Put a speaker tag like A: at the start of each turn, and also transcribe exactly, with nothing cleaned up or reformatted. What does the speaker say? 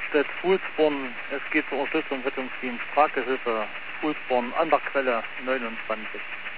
A: Eichstätt, Fuhlsborn. Es geht zur Unterstützung Rettungsdienst Tragehilfe Fuhlsborn an der Quelle neunundzwanzig.